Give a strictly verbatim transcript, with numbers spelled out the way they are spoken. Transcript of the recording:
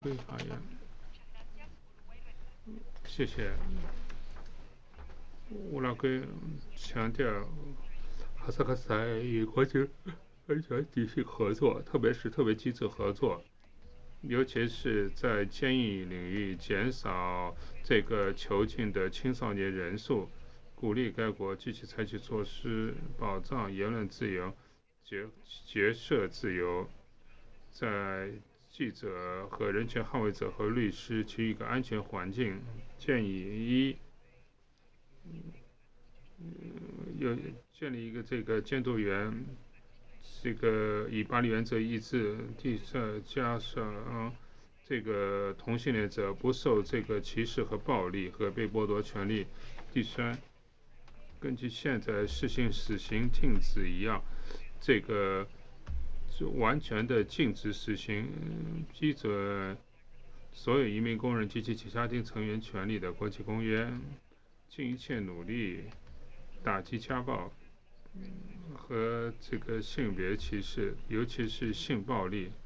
会发言，谢谢。乌拉圭强调哈萨克斯坦与国际安全体系合作，特别是特别机制合作，尤其是在监狱领域减少这个囚禁的青少年人数，鼓励该国积极采取措施保障言论自由、结结社自由，在记者和人权捍卫者和律师给予一个安全环境。建议一，要建立一个这个监督员，这个以巴黎原则一致，第三加上这个同性恋者不受这个歧视和暴力和被剥夺权利。第三，根据现在实行死刑停止一样，这个是完全的禁止死刑，批准所有移民工人及其家庭成员权利的国际公约，尽一切努力打击家暴和这个性别歧视，尤其是性暴力。